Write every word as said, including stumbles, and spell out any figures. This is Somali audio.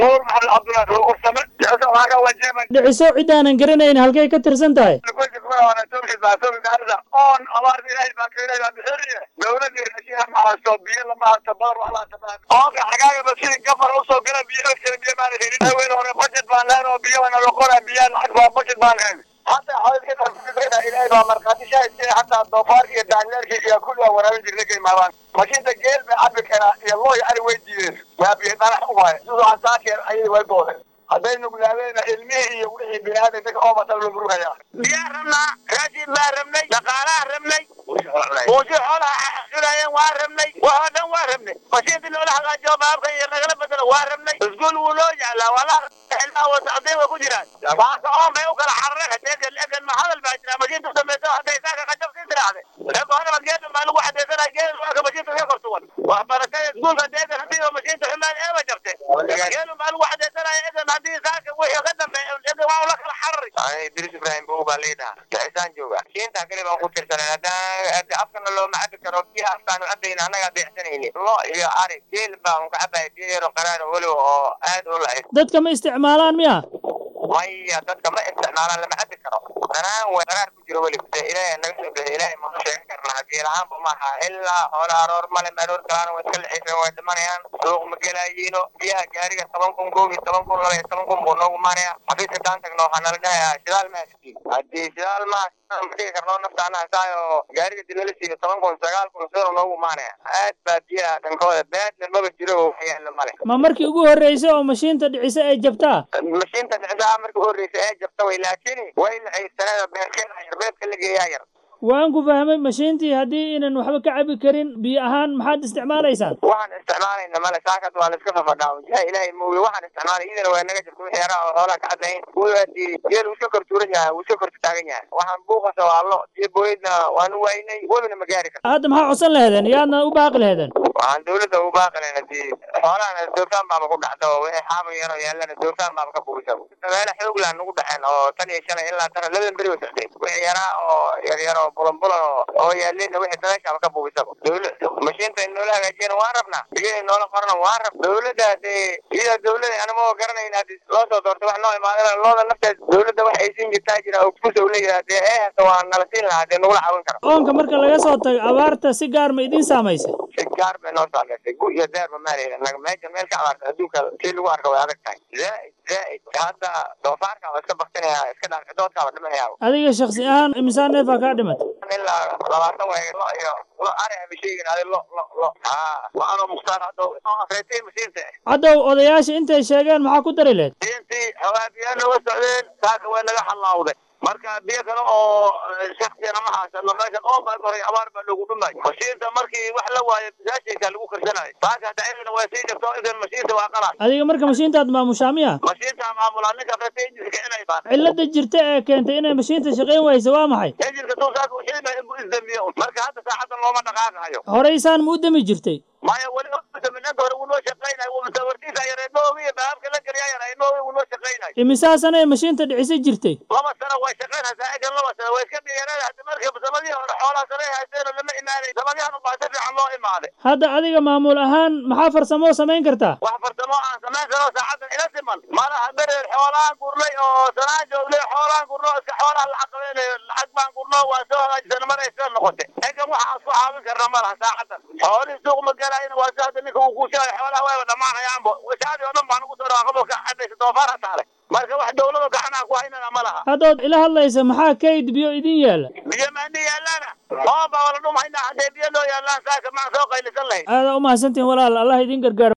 نور محل عبد الله وقسمت جلسة وهذا وجهه dhiciso cid aanan garanayn halkay ka tirsan tahay كنت كمان وانا تومي باسوي دارزا اون امر الهي باكيري بحريه دولتي الاشياء مع الصوبيه لما تبار ولا تبار اوكي حقائق بس قفر وصو قلب بيئه بيئه ما لهين وين هو بجت بان لا بيئه وانا لقرا بيئه الحق بجت بان حتى حاول كده فكرنا الهي ما مرقاتي شيء حتى الضفار كي دانيال كي كلها ورا وجهك ما بان ماشي انت جيل بعبك انا يلا يعني وين جيل ما بيقدر هو سو عساكر اي وين بوله هذين نقولين علمي وحي بهذا دك او مثلا بروحيا يا رمنا راجل ما رمني دقاله رمني وجه حول حلاين وارمني وهذا وارمني مشيت له لها جواب غير نقل بدل وارمني تقول ولو على ولا احنا وسعدين وكجران فاك او ما يوكل حرك هديك الاذن ما هذا الباجره مشيت سميته هذا ذاك قدم سدراده لكن انا ما جيت ما له واحد انا جيت مشيت في قرطون وبركه تقول هديك هديك مشيت حمان ايه وجبته قالوا ما له واحد انا اذن هدي ذاك وهي قدم اذن ما لك الحر اي ادريس ابراهيم بو باليدا لسان جوجا شين تاكلي بان قلت لنا هذا afkana loo macad karo biya afkana adeena anaga deexsanayni loo iyo ari jeel baan ka cabay diiro qaraar wali oo aad u lahayd dadka ma isticmaalaan miya maya dadka ma isticmaalaan lama cad karo anaan way qaraar ku jiro wali ilaahay naga soo bixi ilaahay ma sheeg karnaa geelahan ma aha ilaa hore aroor male maroor kalaan way kala xifeen way dhamanayaan suuq ma galaayino biyaha gaariga toban kun goobi toban kun laba toban kun buu noogu maanaya xafiiska taan tagno waxaan la dhahayaa shidaal ma haystiin haddii shidaal ma haystiin karnoo naftaana saayo gaariga dinalisi toban kun sagaal kun soo noogu maanaya aad baa biyaha dhankooda baad maba jiro waxyaalo male ma markii ugu horeysay oo mashiinta dhicisa ay jabtaa mashiinta dhicisa markii ugu horeysay ay jabtaa way laakiin way la ay sanada beerkeeda yarbeedka la geeyaa yar waan ku fahmay mashiintii haddii inaan waxba ka cabi karin biyo ahaan maxaad isticmaalaysaan waxaan isticmaalayna male saakad waa la iska fafadhaa wajaha ilaahay mooye waxaan isticmaalay idina waa naga jirta wixii yaraa oo xoolaha ka cadayn kuwaadii geel uu iska kortuuran yahay uu iska kortu taagan yahay waxaan buuqasa waa lo iyo booyadna waanu waynay webina ma gaari karta hadda maxaa codsan laheedeen yaadna u baaqi laheedeen waxaan dawladda u baaqi lahayn hadii xoolahana doofaan baaba ku dhacda oo wixii xaaba yaro yaallana doofaan baaba ka buuisa dabeele xoog laan nagu dhaceen oo tan iyo shalay ilaa tan labadan beri way socdeen wixii yaraa oo yaryaro bulan bulan oo yaalina wixii dabeeshaaba ka buuisa dawladda mashiinta in noola hagaajiyana waan rabnaa biyaha in noola qorana waan rab dawladda hadee iyada dawladda anama garanayna hadii loo soo doorto wax noo imaadana looda nafteed dawladda wax ay siin jirtaa jira oo kusoo leeyahay hadee ee hata waa nala siin lahaa hadee nagula caawin karo oonka marka laga soo tago abaarta si gaar ma idin saamaysay si gaar bay noo saamaysay gu iyo deer ma maaleyna naga meesha meel ka abaarta adduunka si lagu arka way adag tahay zaaid zaaid hadda doofaarka waa iska baktinaya iska dhaarka doodkaaba dhimanaya adiga shaksi ahaan imisaan neefaa kaa dhimatay ilaa labaatan way lo iyo lo ari ama sheegin adi lo lo lo haa waxaanoo mukhtaar hadda oo afreetay masiinta haddow odayaasha intay sheegeen maxaa ku dari lehed siintii hawaabiyaa nooga socdeen saaka way naga xallaawday marka biyo kale oo shaksiyana ma haysano meeshan oo baa horay abaar baa loogu dhumay mashiinta markii wax la waayo bisaashiinka lagu karsanayo saaka hadda cidina way sii jirto idan mashiinta waa qalas adiga marka mashiintaad maamushaa miya mashiinta maamulaa ninka afreetay injilka inay baan cilada jirta ee keentay inay mashiinta shaqayn wayso waa maxay injilka tuu saaka u xilma inbuu isdamiyo marka hadda saacaddan looma dhaqaaqayo horeysaan ma u dami jirtay maya weli minanka hore wuu noo shaqaynayo wuu mutawartiisa yar inoogi baabka la geliya yar inoogi wuu noo shaqaynayo imisaa sana ee mashiinta dhicisa jirtay laba sano way shaqaynaysaa egan laba sano way iska dhiyareen hadda markii samadihii hore xoolaha sare haysteen oo lama imaaday samadihan ubaa si fiican loo imaaday hadda adiga maamul ahaan maxaa farsamo samayn kartaa wax farsamo aan samayn karo saacaddan ila siman malaha bereer xoolahaan gurnay oo sanaan joognay xoolahaan gurno iska xoolaha lacag qabeynayo lacag baan gurno waan soo hagaajisana mar ay soo noqotay egan waxa aan ku caawin karna malaha saacaddan xoolihii suuq ma galayna waa saada ninka uu ku sheegay xoolaha wayba dhamaanayaanbo wasaadi oo dhan baan ugu soo dhawaaqabo ka cadaysa doofaara taale marka wax dawlada gacanaa ku haynana ma laha haddood ila hadlaysa maxaa kayd biyo idin yaala biyo maana yaalaana oo baa wala dhumaynaa haddee biyo loo yaalaan saaka maan soo qaylisan lahayd aada u mahadsantihin walaal allah idin gargaaro